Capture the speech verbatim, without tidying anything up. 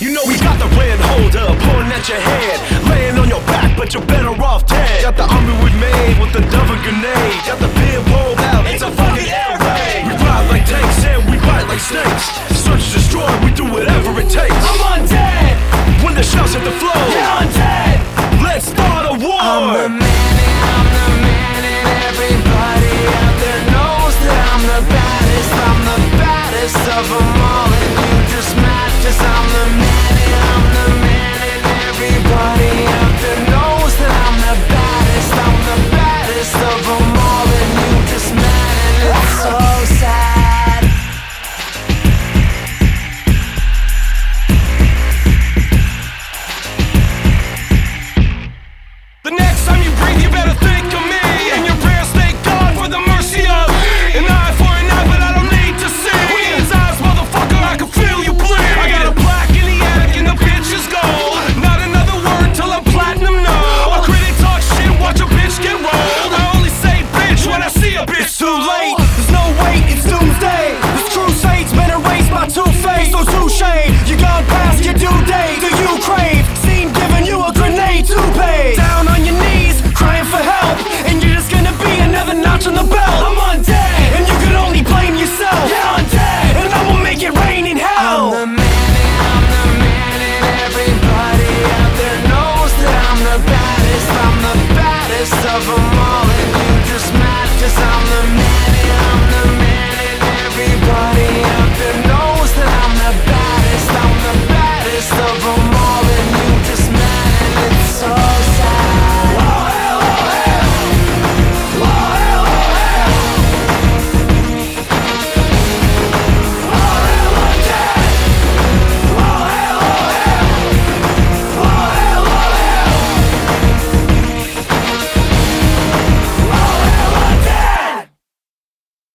You know we got the red holder pulling at your head, laying on your back, but you're better off dead. Got the army we made with the double grenade. Got the pin pulled out, it's a fucking air raid. We ride like tanks and we bite like snakes. Search, destroy, we do whatever it takes.